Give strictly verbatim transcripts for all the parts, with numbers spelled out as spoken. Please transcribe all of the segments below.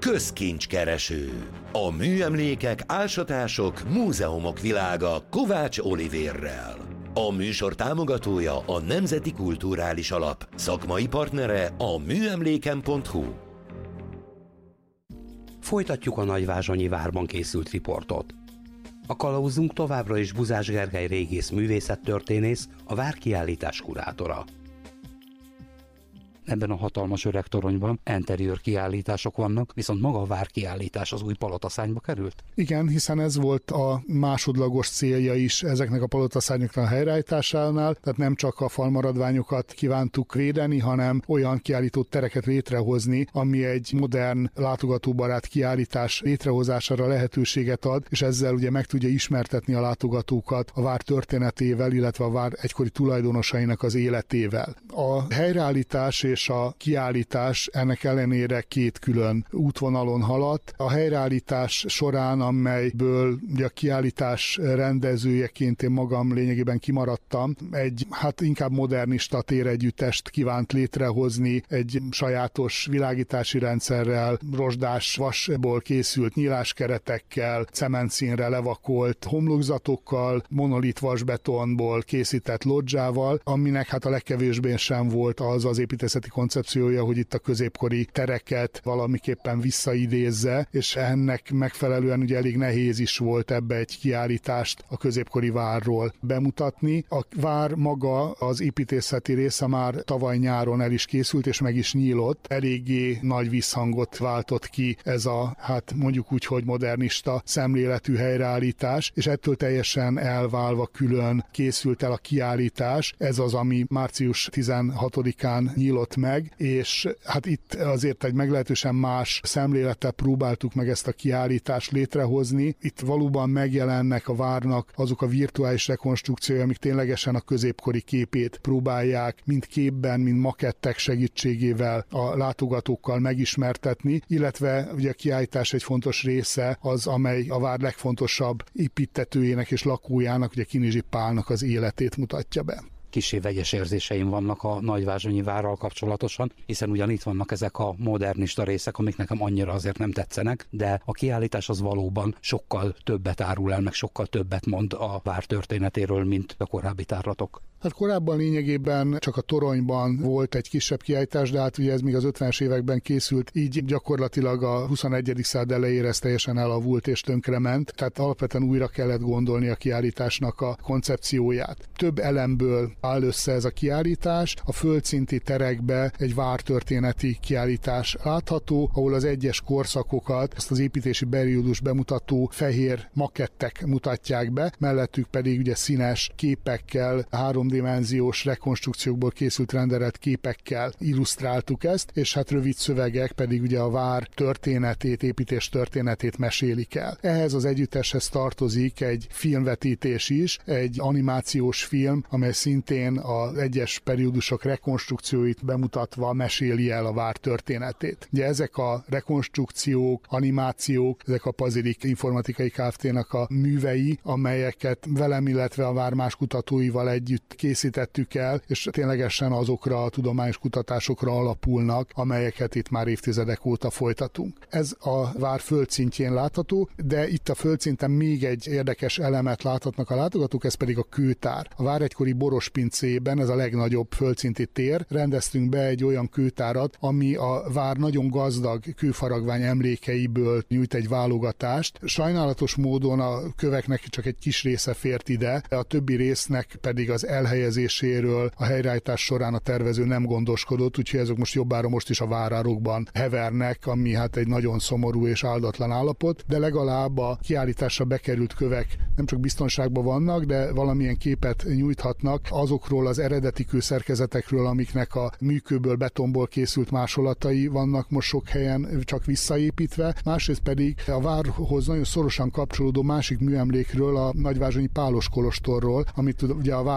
Közkincskereső. A műemlékek, ásatások, múzeumok világa Kovács Olivérrel. A műsor támogatója a Nemzeti Kulturális Alap. Szakmai partnere a műemléken pont hu. Folytatjuk a Nagyvázsonyi várban készült riportot. A kalauzunk továbbra is Buzás Gergely régész művészettörténész, a várkiállítás kurátora. Ebben a hatalmas öreg toronyban interiőr kiállítások vannak, viszont maga a várkiállítás az új palotaszárnyba került? Igen, hiszen ez volt a másodlagos célja is ezeknek a palotaszárnyoknak a helyreállításánál, tehát nem csak a falmaradványokat kívántuk védeni, hanem olyan kiállító tereket létrehozni, ami egy modern, látogatóbarát kiállítás létrehozására lehetőséget ad, és ezzel ugye meg tudja ismertetni a látogatókat a vár történetével, illetve a vár egykori tulajdonosainak az életével. A helyreállítás és a kiállítás ennek ellenére két külön útvonalon haladt. A helyreállítás során, amelyből ugye a kiállítás rendezőjeként én magam lényegében kimaradtam, egy hát inkább modernista téregyüttest kívánt létrehozni, egy sajátos világítási rendszerrel, rozsdás vasból készült nyíláskeretekkel, cementszínre levakolt homlokzatokkal, monolit vasbetonból készített lodzsával, aminek hát a legkevésbé sem volt az az építészeti koncepciója, hogy itt a középkori tereket valamiképpen visszaidézze, és ennek megfelelően ugye elég nehéz is volt ebbe egy kiállítást a középkori várról bemutatni. A vár maga, az építészeti része már tavaly nyáron el is készült, és meg is nyílott. Eléggé nagy visszhangot váltott ki ez a, hát mondjuk úgy, hogy modernista szemléletű helyreállítás, és ettől teljesen elválva külön készült el a kiállítás. Ez az, ami március tizenhatodikán nyílott meg, és hát itt azért egy meglehetősen más szemlélettel próbáltuk meg ezt a kiállítást létrehozni. Itt valóban megjelennek a várnak azok a virtuális rekonstrukciói, amik ténylegesen a középkori képét próbálják mind képben, mind makettek segítségével a látogatókkal megismertetni, illetve ugye a kiállítás egy fontos része az, amely a vár legfontosabb építtetőjének és lakójának, ugye Kinizsi Pálnak az életét mutatja be. Kissé vegyes érzéseim vannak a Nagyvázsonyi várral kapcsolatosan, hiszen ugyan itt vannak ezek a modernista részek, amik nekem annyira azért nem tetszenek, de a kiállítás az valóban sokkal többet árul el, meg sokkal többet mond a vár történetéről, mint a korábbi tárlatok. Hát korábban lényegében csak a toronyban volt egy kisebb kiállítás, de hát ugye ez még az ötvenes években készült, így gyakorlatilag a huszonegyedik század elejére ez teljesen elavult és tönkrement, tehát alapvetően újra kellett gondolni a kiállításnak a koncepcióját. Több elemből áll össze ez a kiállítás, a földszinti terekbe egy vártörténeti kiállítás látható, ahol az egyes korszakokat, ezt az építési periódus bemutató fehér makettek mutatják be, mellettük pedig ugye színes képekkel, három dimenziós rekonstrukciókból készült renderelt képekkel illusztráltuk ezt, és hát rövid szövegek pedig ugye a vár történetét, építés történetét mesélik el. Ehhez az együtteshez tartozik egy filmvetítés is, egy animációs film, amely szintén az egyes periódusok rekonstrukcióit bemutatva meséli el a vár történetét. Ugye ezek a rekonstrukciók, animációk, ezek a Pazirik Informatikai Kft-nak a művei, amelyeket velem, illetve a vár más kutatóival együtt készítettük el, és ténylegesen azokra a tudományos kutatásokra alapulnak, amelyeket itt már évtizedek óta folytatunk. Ez a vár földszintjén látható, de itt a földszinten még egy érdekes elemet láthatnak a látogatók, ez pedig a kőtár. A vár egykori borospincében, ez a legnagyobb földszinti tér, rendeztünk be egy olyan kőtárat, ami a vár nagyon gazdag kőfaragvány emlékeiből nyújt egy válogatást. Sajnálatos módon a köveknek csak egy kis része fért ide, a többi résznek pedig az elhelyezéséről a helyreállítás során a tervező nem gondoskodott, úgyhogy ezek most jobbára most is a várárokban hevernek, ami hát egy nagyon szomorú és áldatlan állapot, de legalább a kiállításra bekerült kövek nem csak biztonságban vannak, de valamilyen képet nyújthatnak azokról az eredeti kőszerkezetekről, amiknek a műkőből, betonból készült másolatai vannak most sok helyen csak visszaépítve, másrészt pedig a várhoz nagyon szorosan kapcsolódó másik műemlékről, a nagyvázsonyi Pálos kolostorról, amit ugye a vár tulaj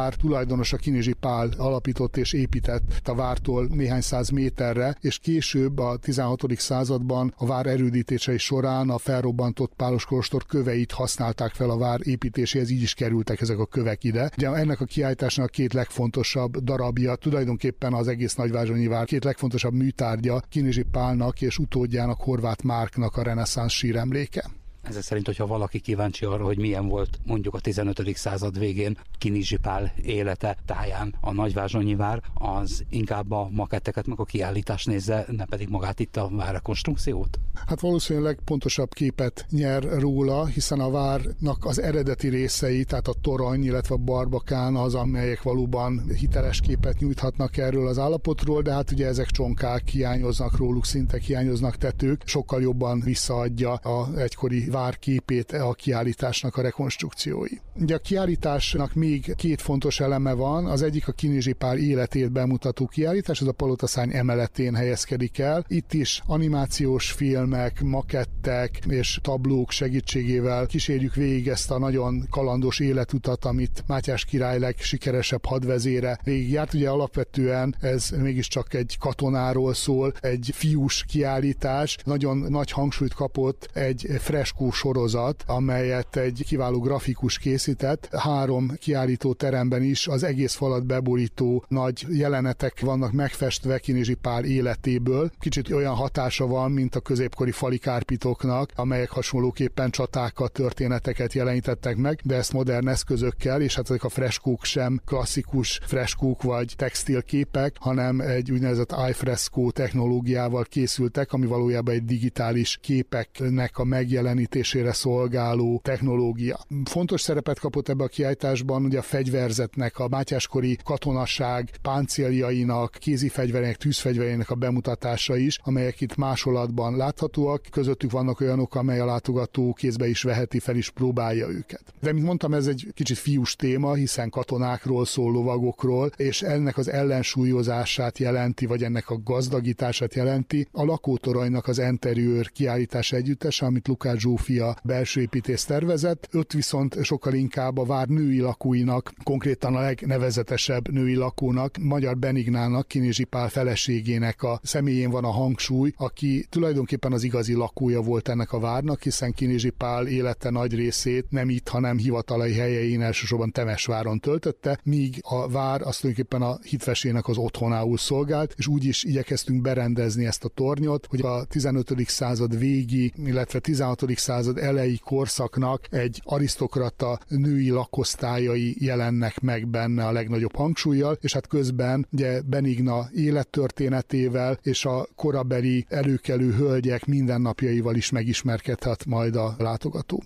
tulajdonosa Kinizsi Pál alapított és épített a vártól néhány száz méterre, és később a tizenhatodik században a vár erődítései során a felrobbantott pálos kolostor köveit használták fel a vár építéséhez, így is kerültek ezek a kövek ide. Ugye ennek a kiállításnak a két legfontosabb darabja, tulajdonképpen az egész Nagyvázsonyi vár két legfontosabb műtárgya Kinizsi Pálnak és utódjának, Horváth Márknak a reneszánsz síremléke. Ezek szerint, hogyha valaki kíváncsi arra, hogy milyen volt mondjuk a tizenötödik század végén Kinizsi Pál élete táján a Nagyvázsonyi vár, az inkább a maketteket meg a kiállítást nézze, ne pedig magát itt a várrekonstrukciót? Hát valószínűleg pontosabb képet nyer róla, hiszen a várnak az eredeti részei, tehát a torony, illetve a barbakán az, amelyek valóban hiteles képet nyújthatnak erről az állapotról, de hát ugye ezek csonkák, hiányoznak róluk, szintek hiányoznak, tetők, sokkal jobban visszaadja a egykori vár képét a kiállításnak a rekonstrukciói. Ugye a kiállításnak még két fontos eleme van, az egyik a Kinizsi Pál életét bemutató kiállítás, ez a Palotaszány emeletén helyezkedik el. Itt is animációs filmek, makettek és tablók segítségével kísérjük végig ezt a nagyon kalandos életutat, amit Mátyás király legsikeresebb hadvezére végigjárt. Ugye alapvetően ez mégiscsak egy katonáról szól, egy fiús kiállítás, nagyon nagy hangsúlyt kapott egy freskó sorozat, amelyet egy kiváló grafikus készített. Három kiállító teremben is az egész falat beborító nagy jelenetek vannak megfestve Kinizsi Pál életéből. Kicsit olyan hatása van, mint a középkori fali kárpitoknak, amelyek hasonlóképpen csatákat, történeteket jelenítettek meg, de ezt modern eszközökkel, és hát ezek a freskók sem klasszikus freskók vagy textilképek, hanem egy úgynevezett iFresco technológiával készültek, ami valójában egy digitális képeknek a megjelenítésére szolgáló technológia. Fontos szerepet kapott ebbe a kiállításban ugye a fegyverzetnek, a mátyáskori katonasság páncéljainak, kézifegyverének, tűzfegyverének a bemutatása is, amelyek itt másolatban láthatóak. Közöttük vannak olyanok, amely a látogató kézbe is veheti, fel is próbálja őket. De mint mondtam, ez egy kicsit fiús téma, hiszen katonákról szól, lovagokról, és ennek az ellensúlyozását jelenti, vagy ennek a gazdagítását jelenti a lakótoronynak az interiőr kiállítás együttese, amit Lukács Zsófia belső építész tervezett. Öt viszont sokkal inkább a vár női lakóinak, konkrétan a legnevezetesebb női lakónak, Magyar Benignának, Kinizsi Pál feleségének a személyén van a hangsúly, aki tulajdonképpen az igazi lakója volt ennek a várnak, hiszen Kinizsi Pál élete nagy részét nem itt, hanem hivatalai helyein, elsősorban Temesváron töltötte, míg a vár azt tulajdonképpen a hitvesének az otthonául szolgált, és úgy is igyekeztünk berendezni ezt a tornyot, hogy a tizenötödik század végi, illetve tizenhatodik század elejé korszaknak egy arisztokrata női lakosztályai jelennek meg benne a legnagyobb hangsúllyal, és hát közben ugye Benigna élettörténetével és a korabeli előkelő hölgyek mindennapjaival is megismerkedhet majd a látogató.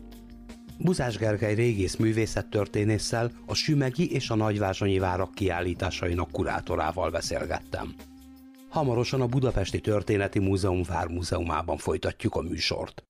Buzás Gergely régész művészettörténésszel, a sümegi és a nagyvázsonyi várak kiállításainak kurátorával beszélgettem. Hamarosan a Budapesti Történeti Múzeum Vármúzeumában folytatjuk a műsort.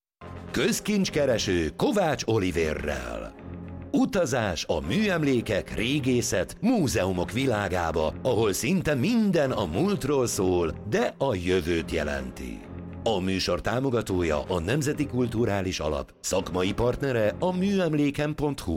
Közkincskereső Kovács Olivérrel. Utazás a műemlékek, régészet, múzeumok világába, ahol szinte minden a múltról szól, de a jövőt jelenti. A műsor támogatója a Nemzeti Kulturális Alap, szakmai partnere a műemléken pont hu.